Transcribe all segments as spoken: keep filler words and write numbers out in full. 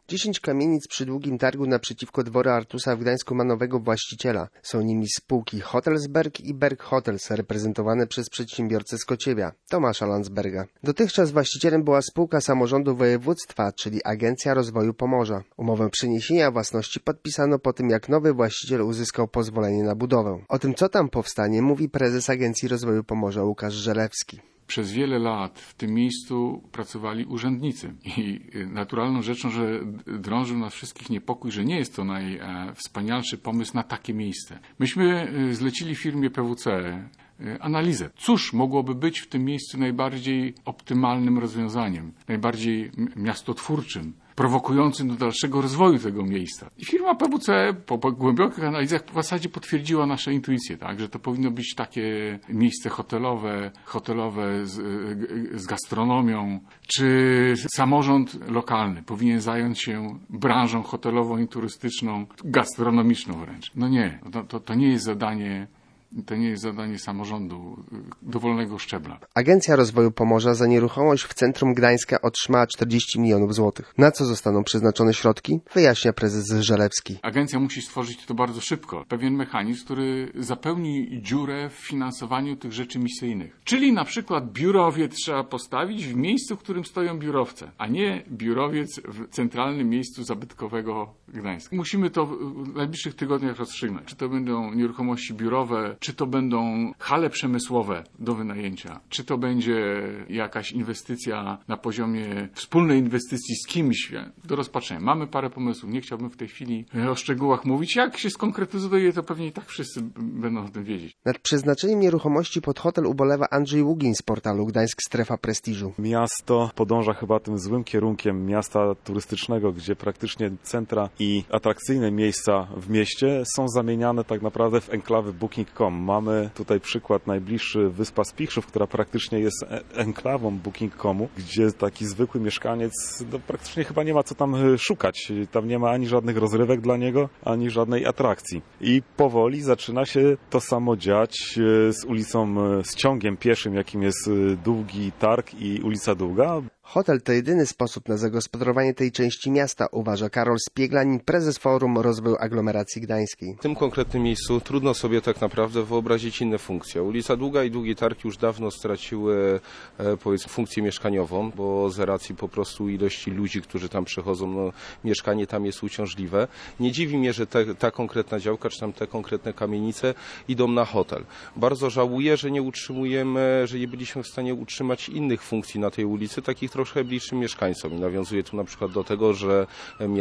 Dziesięć kamienic przy Długim Targu naprzeciwko dworu Artusa w Gdańsku ma nowego właściciela. Są nimi spółki Hotelsberg i Berg Hotels, reprezentowane przez przedsiębiorcę z Kociewia, Tomasza Landsberga. Dotychczas właścicielem była spółka samorządu województwa, czyli Agencja Rozwoju Pomorza. Umowę przeniesienia własności podpisano po tym, jak nowy właściciel uzyskał pozwolenie na budowę. O tym, co tam powstanie, mówi prezes Agencji Rozwoju Pomorza Łukasz Żelewski. Przez wiele lat w tym miejscu pracowali urzędnicy i naturalną rzeczą, że drążył nas wszystkich niepokój, że nie jest to najwspanialszy pomysł na takie miejsce. Myśmy zlecili firmie P W C analizę. Cóż mogłoby być w tym miejscu najbardziej optymalnym rozwiązaniem, najbardziej miastotwórczym, prowokującym do dalszego rozwoju tego miejsca. I firma P W C po, po głębokich analizach w zasadzie potwierdziła nasze intuicje, tak, że to powinno być takie miejsce hotelowe, hotelowe z, z gastronomią, czy samorząd lokalny powinien zająć się branżą hotelową i turystyczną, gastronomiczną wręcz. No nie, to, to, to nie jest zadanie To nie jest zadanie samorządu dowolnego szczebla. Agencja Rozwoju Pomorza za nieruchomość w centrum Gdańska otrzymała czterdzieści milionów złotych. Na co zostaną przeznaczone środki? Wyjaśnia prezes Żelewski. Agencja musi stworzyć to bardzo szybko. Pewien mechanizm, który zapełni dziurę w finansowaniu tych rzeczy misyjnych. Czyli na przykład biurowiec trzeba postawić w miejscu, w którym stoją biurowce, a nie biurowiec w centralnym miejscu zabytkowego Gdańska. Musimy to w najbliższych tygodniach rozstrzygnąć. Czy to będą nieruchomości biurowe, czy to będą hale przemysłowe do wynajęcia, czy to będzie jakaś inwestycja na poziomie wspólnej inwestycji z kimś do rozpatrzenia. Mamy parę pomysłów, nie chciałbym w tej chwili o szczegółach mówić. Jak się skonkretyzuje, to pewnie i tak wszyscy będą o tym wiedzieć. Nad przeznaczeniem nieruchomości pod hotel ubolewa Andrzej Ługin z portalu Gdańsk Strefa Prestiżu. Miasto podąża chyba tym złym kierunkiem miasta turystycznego, gdzie praktycznie centra i atrakcyjne miejsca w mieście są zamieniane tak naprawdę w enklawy booking kropka com. Mamy tutaj przykład najbliższy, Wyspa Spichrzów, która praktycznie jest enklawą booking kropka comu, gdzie taki zwykły mieszkaniec no, praktycznie chyba nie ma co tam szukać. Tam nie ma ani żadnych rozrywek dla niego, ani żadnej atrakcji. I powoli zaczyna się to samo dziać z ulicą, z ciągiem pieszym, jakim jest Długi Targ i ulica Długa. Hotel to jedyny sposób na zagospodarowanie tej części miasta, uważa Karol Spieglanin, prezes Forum Rozwoju Aglomeracji Gdańskiej. W tym konkretnym miejscu trudno sobie tak naprawdę wyobrazić inne funkcje. Ulica Długa i Długi Targ już dawno straciły e, powiedzmy funkcję mieszkaniową, bo z racji po prostu ilości ludzi, którzy tam przychodzą, no, mieszkanie tam jest uciążliwe. Nie dziwi mnie, że te, ta konkretna działka, czy tam te konkretne kamienice idą na hotel. Bardzo żałuję, że nie utrzymujemy, że nie byliśmy w stanie utrzymać innych funkcji na tej ulicy, takich troszkę bliższym mieszkańcom. I nawiązuje tu na przykład do tego, że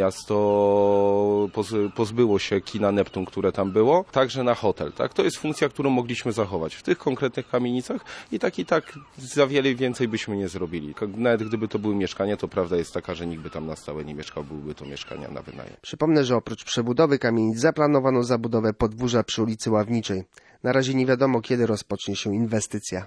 miasto pozbyło się kina Neptun, które tam było, także na hotel. Tak? To jest funkcja, którą mogliśmy zachować w tych konkretnych kamienicach i tak i tak za wiele więcej byśmy nie zrobili. Nawet gdyby to były mieszkania, to prawda jest taka, że nikt by tam na stałe nie mieszkał, byłyby to mieszkania na wynajem. Przypomnę, że oprócz przebudowy kamienic zaplanowano zabudowę podwórza przy ulicy Ławniczej. Na razie nie wiadomo, kiedy rozpocznie się inwestycja.